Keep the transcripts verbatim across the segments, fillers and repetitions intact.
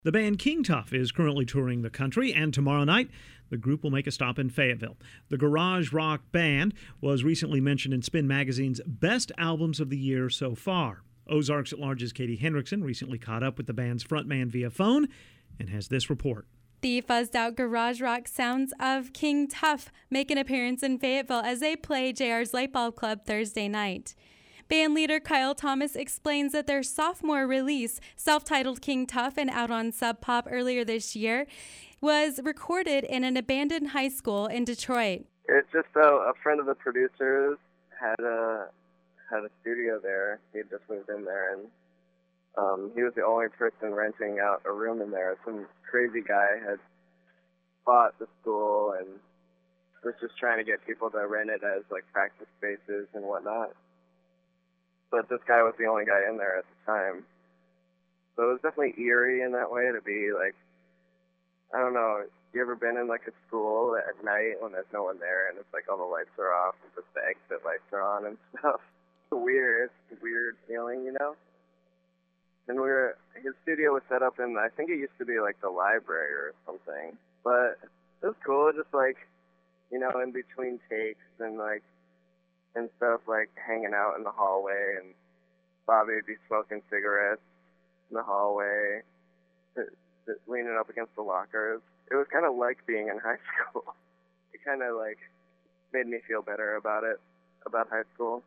The band King Tuff is currently touring the country, and tomorrow night, the group will make a stop in Fayetteville. The garage rock band was recently mentioned in Spin Magazine's Best Albums of the Year so far. Ozarks at Large's Katie Hendrickson recently caught up with the band's frontman via phone and has this report. The fuzzed-out garage rock sounds of King Tuff make an appearance in Fayetteville as they play J R's Lightbulb Club Thursday night. Band leader Kyle Thomas explains that their sophomore release, self-titled King Tuff and out on Sub Pop earlier this year, was recorded in an abandoned high school in Detroit. It's just a, a friend of the producers had a had a studio there. He had just moved in there, and um, he was the only person renting out a room in there. Some crazy guy had bought the school and was just trying to get people to rent it as like practice spaces and whatnot. But this guy was the only guy in there at the time. So it was definitely eerie in that way to be like, I don't know, you ever been in like a school at night when there's no one there and it's like all the lights are off and just the exit lights are on and stuff? It's weird. It's a weird feeling, you know? And we were, his studio was set up in, I think it used to be like the library or something. But it was cool, just like, you know, in between takes and like, and stuff, like hanging out in the hallway, and Bobby would be smoking cigarettes in the hallway, leaning up against the lockers. It was kind of like being in high school. It kind of like made me feel better about it, about high school.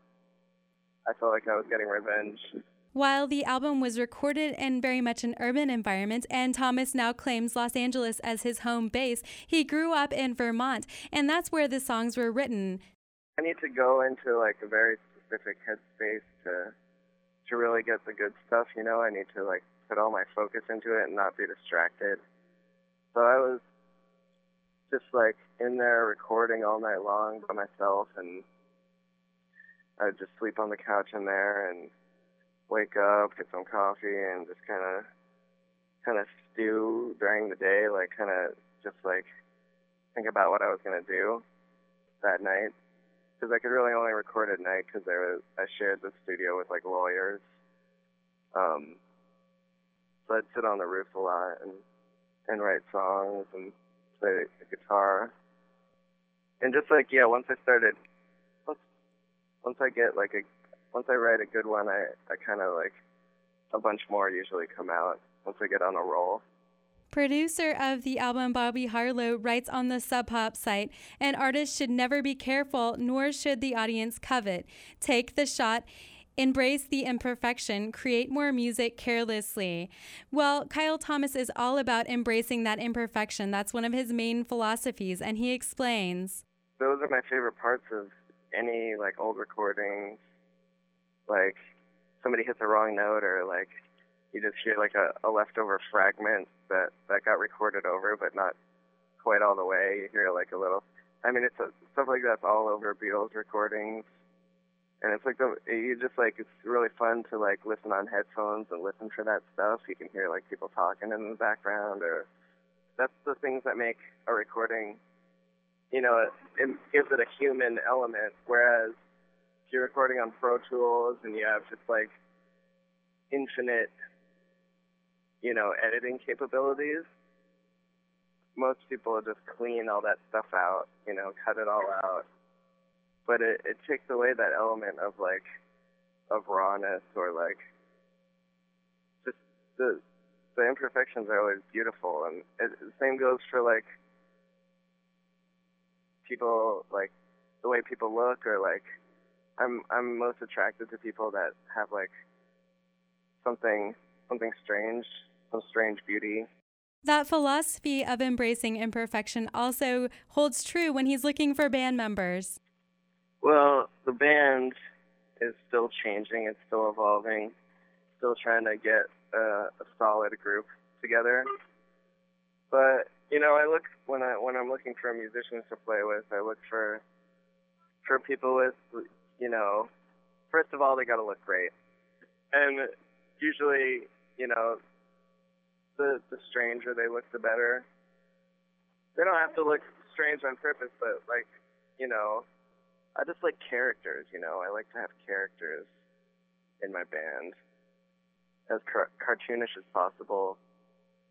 I felt like I was getting revenge. While the album was recorded in very much an urban environment, and Thomas now claims Los Angeles as his home base, he grew up in Vermont, and that's where the songs were written. I need to go into like a very specific headspace to to really get the good stuff, you know. I need to like put all my focus into it and not be distracted. So I was just like in there recording all night long by myself, and I would just sleep on the couch in there and wake up, get some coffee, and just kind of kind of stew during the day, like kind of just like think about what I was going to do that night. Because I could really only record at night because there was, I shared the studio with like lawyers. Um, so I'd sit on the roof a lot and and write songs and play the guitar. And just like, yeah, once I started, once, once I get like a, once I write a good one, I, I kind of like, a bunch more usually come out once I get on a roll. Producer of the album, Bobby Harlow, writes on the Sub Pop site, an artist should never be careful, nor should the audience covet. Take the shot, embrace the imperfection, create more music carelessly. Well, Kyle Thomas is all about embracing that imperfection. That's one of his main philosophies, and he explains. Those are my favorite parts of any like old recordings. Like somebody hits a wrong note, or like you just hear like a, a leftover fragment that, that got recorded over, but not quite all the way. You hear like a little, I mean, it's a, stuff like that's all over Beatles recordings. And it's like, the, you just like, it's really fun to like listen on headphones and listen for that stuff. You can hear like people talking in the background, or that's the things that make a recording, you know, it, it gives it a human element. Whereas if you're recording on Pro Tools and you have just like infinite, you know, editing capabilities, most people just clean all that stuff out, you know, cut it all out. But it, it takes away that element of like, of rawness, or like, just the the imperfections are always beautiful. And it, the same goes for like people, like the way people look, or like, I'm I'm most attracted to people that have like something something strange, some strange beauty. That philosophy of embracing imperfection also holds true when he's looking for band members. Well, the band is still changing. It's still evolving. Still trying to get a, a solid group together. But you know, I look when I when I'm looking for musicians to play with, I look for for people with, you know, first of all, they got to look great, and usually, you know, the the stranger they look, the better. They don't have to look strange on purpose, but like, you know, I just like characters, you know. I like to have characters in my band, as car- cartoonish as possible.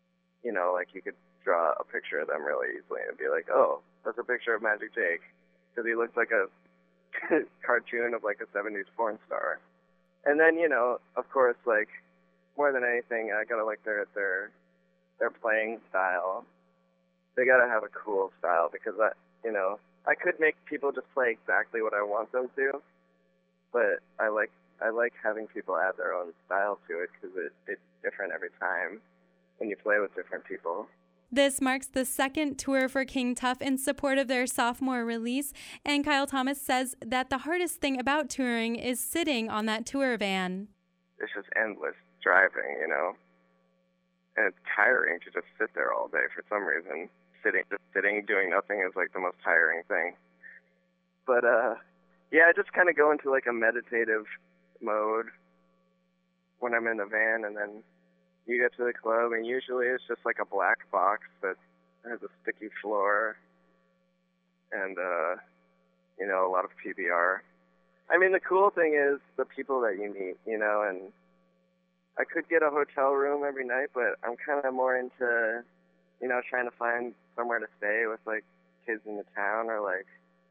you know, like you could draw a picture of them really easily and be like, oh, that's a picture of Magic Jake, because he looks like a cartoon of like a seventies porn star. And then, you know, of course, like more than anything, I gotta like their their their playing style. They gotta have a cool style, because I, you know, I could make people just play exactly what I want them to, but I like I like having people add their own style to it, because it, it's different every time when you play with different people. This marks the second tour for King Tuff in support of their sophomore release, and Kyle Thomas says that the hardest thing about touring is sitting on that tour van. It's just endless driving, you know, and it's tiring to just sit there all day for some reason. Sitting, just sitting, doing nothing is like the most tiring thing. But uh, yeah, I just kind of go into like a meditative mode when I'm in the van, and then you get to the club, and usually it's just like a black box that has a sticky floor and, uh, you know, a lot of P B R. I mean, the cool thing is the people that you meet, you know, and I could get a hotel room every night, but I'm kind of more into, you know, trying to find somewhere to stay with, like, kids in the town, or, like,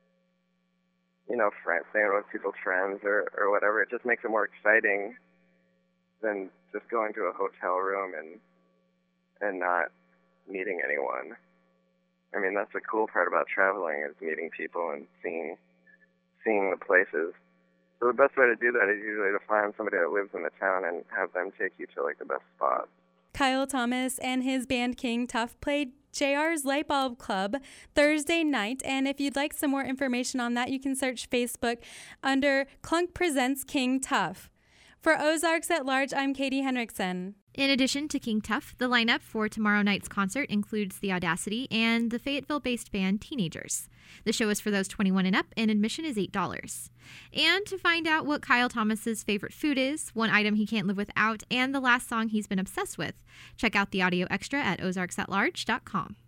you know, friends, staying with people's friends or, or whatever. It just makes it more exciting than just going to a hotel room and and not meeting anyone. I mean, that's the cool part about traveling, is meeting people and seeing seeing the places. So the best way to do that is usually to find somebody that lives in the town and have them take you to like the best spots. Kyle Thomas and his band King Tuff played J R's Lightbulb Club Thursday night, and if you'd like some more information on that, you can search Facebook under Clunk Presents King Tuff. For Ozarks at Large, I'm Katie Henriksen. In addition to King Tuff, the lineup for tomorrow night's concert includes The Audacity and the Fayetteville-based band Teenagers. The show is for those twenty-one and up, and admission is eight dollars. And to find out what Kyle Thomas's favorite food is, one item he can't live without, and the last song he's been obsessed with, check out the audio extra at ozarks at large dot com.